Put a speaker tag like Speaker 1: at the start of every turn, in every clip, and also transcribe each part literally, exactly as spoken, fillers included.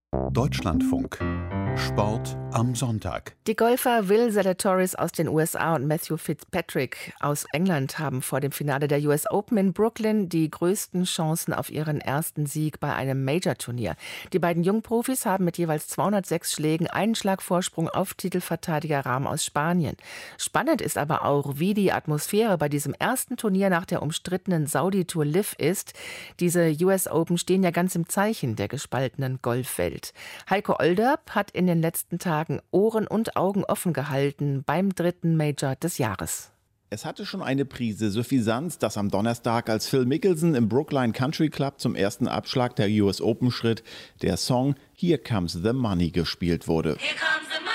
Speaker 1: Deutschlandfunk. Sport am Sonntag.
Speaker 2: Die Golfer Will Zalatoris aus den U S A und Matthew Fitzpatrick aus England haben vor dem Finale der U S Open in Brooklyn die größten Chancen auf ihren ersten Sieg bei einem Major-Turnier. Die beiden Jungprofis haben mit jeweils zweihundertsechs Schlägen einen Schlag Vorsprung auf Titelverteidiger Rahm aus Spanien. Spannend ist aber auch, wie die Atmosphäre bei diesem ersten Turnier nach der umstrittenen Saudi-Tour Liv ist. Diese U S Open stehen ja ganz im Zeichen der gespaltenen Golfwelt. Heiko Olderb hat in den letzten Tagen Ohren und Augen offen gehalten beim dritten Major des Jahres.
Speaker 3: Es hatte schon eine Prise Suffisanz, dass am Donnerstag, als Phil Mickelson im Brookline Country Club zum ersten Abschlag der U S Open schritt, der Song Here Comes the Money gespielt wurde.
Speaker 4: Here comes the money.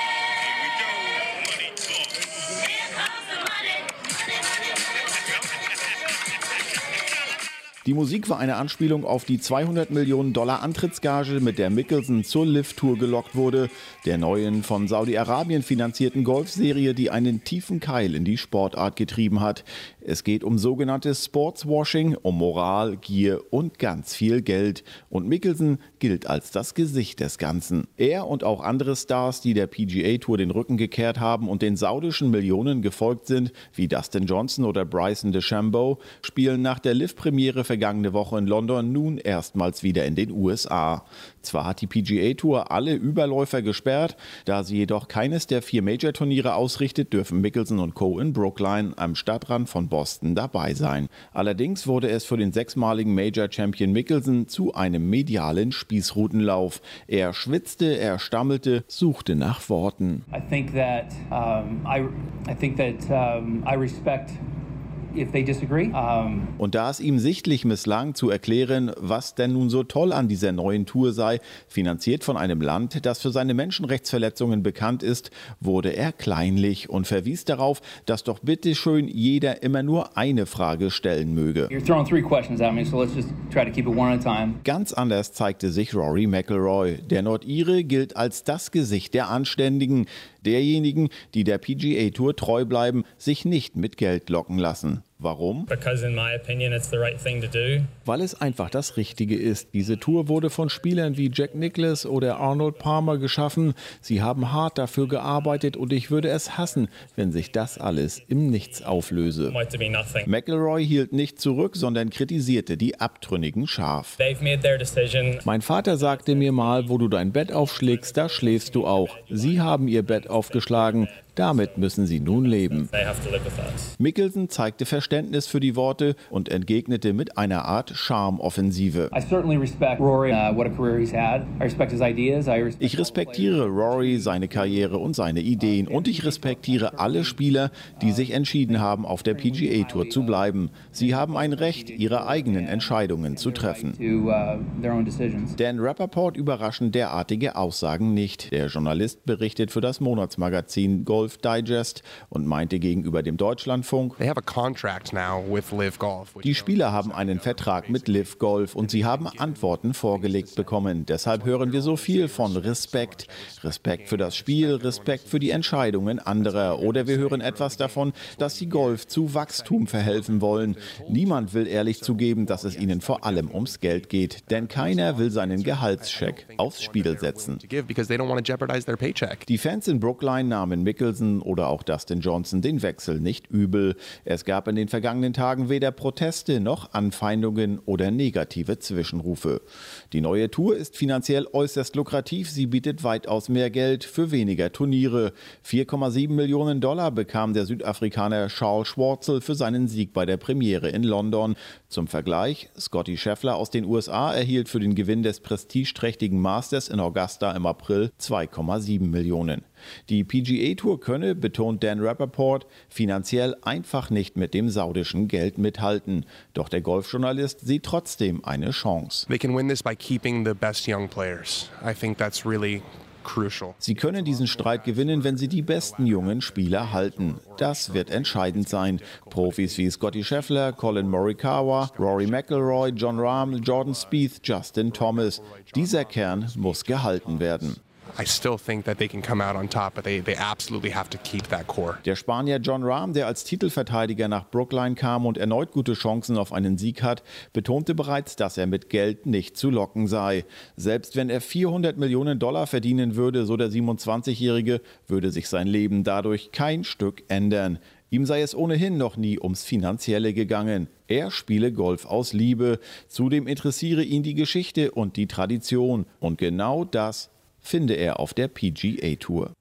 Speaker 3: Die Musik war eine Anspielung auf die zweihundert Millionen Dollar Antrittsgage, mit der Mickelson zur Liv-Tour gelockt wurde, der neuen von Saudi-Arabien finanzierten Golfserie, die einen tiefen Keil in die Sportart getrieben hat. Es geht um sogenanntes Sportswashing, um Moral, Gier und ganz viel Geld. Und Mickelson gilt als das Gesicht des Ganzen. Er und auch andere Stars, die der P G A Tour den Rücken gekehrt haben und den saudischen Millionen gefolgt sind, wie Dustin Johnson oder Bryson DeChambeau, spielen nach der Liv-Premiere vergangene Woche in London nun erstmals wieder in den U S A. Zwar hat die P G A Tour alle Überläufer gesperrt, da sie jedoch keines der vier Major-Turniere ausrichtet, dürfen Mickelson und Co. in Brookline am Stadtrand von Boston dabei sein. Allerdings wurde es für den sechsmaligen Major-Champion Mickelson zu einem medialen Spießrutenlauf. Er schwitzte, er stammelte, suchte nach Worten.
Speaker 5: I think that um, I, I think that um, I respect if they disagree. Um
Speaker 3: Und da es ihm sichtlich misslang, zu erklären, was denn nun so toll an dieser neuen Tour sei, finanziert von einem Land, das für seine Menschenrechtsverletzungen bekannt ist, wurde er kleinlich und verwies darauf, dass doch bitteschön jeder immer nur eine Frage stellen möge.
Speaker 5: You're throwing three questions at me, so let's just try to keep it one at a time.
Speaker 3: Ganz anders zeigte sich Rory McIlroy. Der Nordire gilt als das Gesicht der Anständigen, derjenigen, die der P G A Tour treu bleiben, sich nicht mit Geld locken lassen. Warum?
Speaker 6: Because in my opinion it's the right thing to do.
Speaker 3: Weil es einfach das Richtige ist. Diese Tour wurde von Spielern wie Jack Nicklaus oder Arnold Palmer geschaffen. Sie haben hart dafür gearbeitet und ich würde es hassen, wenn sich das alles im Nichts auflöse.
Speaker 6: Might be nothing.
Speaker 3: McIlroy hielt nicht zurück, sondern kritisierte die Abtrünnigen scharf.
Speaker 6: They've made their decision.
Speaker 3: Mein Vater sagte mir mal, wo du dein Bett aufschlägst, da schläfst du auch. Sie haben ihr Bett aufgeschlagen. Damit müssen sie nun leben.
Speaker 6: They have to live with that.
Speaker 3: Mickelson zeigte Verständnis für die Worte und entgegnete mit einer Art Charmoffensive.
Speaker 5: I certainly respect Rory, uh, what a career he's had. I respect his ideas. I respect
Speaker 3: Ich respektiere Rory, seine Karriere und seine Ideen und ich respektiere alle Spieler, die sich entschieden haben, auf der P G A Tour zu bleiben. Sie haben ein Recht, ihre eigenen Entscheidungen zu treffen.
Speaker 5: to uh, their own decisions.
Speaker 3: Dan Rappaport überraschen derartige Aussagen nicht. Der Journalist berichtet für das Monatsmagazin Golf Digest und meinte gegenüber dem Deutschlandfunk:
Speaker 7: They have a contract now with Liv Golf.
Speaker 3: Die Spieler haben einen Vertrag mit Liv Golf und sie haben Antworten vorgelegt bekommen. Deshalb hören wir so viel von Respekt. Respekt für das Spiel, Respekt für die Entscheidungen anderer. Oder wir hören etwas davon, dass sie Golf zu Wachstum verhelfen wollen. Niemand will ehrlich zugeben, dass es ihnen vor allem ums Geld geht. Denn keiner will seinen Gehaltscheck aufs Spiel setzen. Die Fans in Brookline nahmen Mickelson oder auch Dustin Johnson den Wechsel nicht übel. Es gab in den vergangenen Tagen weder Proteste noch Anfeindungen oder negative Zwischenrufe. Die neue Tour ist finanziell äußerst lukrativ. Sie bietet weitaus mehr Geld für weniger Turniere. vier Komma sieben Millionen Dollar bekam der Südafrikaner Charles Schwartzel für seinen Sieg bei der Premiere in London. Zum Vergleich, Scottie Scheffler aus den U S A erhielt für den Gewinn des prestigeträchtigen Masters in Augusta im April zwei Komma sieben Millionen. Die P G A Tour könne, betont Dan Rappaport, finanziell einfach nicht mit dem saudischen Geld mithalten. Doch der Golfjournalist sieht trotzdem eine Chance.
Speaker 7: They can win this by keeping the best young players. I think that's really crucial.
Speaker 3: Sie können diesen Streit gewinnen, wenn sie die besten jungen Spieler halten. Das wird entscheidend sein. Profis wie Scottie Scheffler, Colin Morikawa, Rory McIlroy, Jon Rahm, Jordan Spieth, Justin Thomas. Dieser Kern muss gehalten werden.
Speaker 7: I still think that they can come out on top, but they, they absolutely have to keep that core.
Speaker 3: Der Spanier Jon Rahm, der als Titelverteidiger nach Brookline kam und erneut gute Chancen auf einen Sieg hat, betonte bereits, dass er mit Geld nicht zu locken sei. Selbst wenn er vierhundert Millionen Dollar verdienen würde, so der siebenundzwanzigjährige, würde sich sein Leben dadurch kein Stück ändern. Ihm sei es ohnehin noch nie ums Finanzielle gegangen. Er spiele Golf aus Liebe. Zudem interessiere ihn die Geschichte und die Tradition. Und genau das finde er auf der P G A Tour.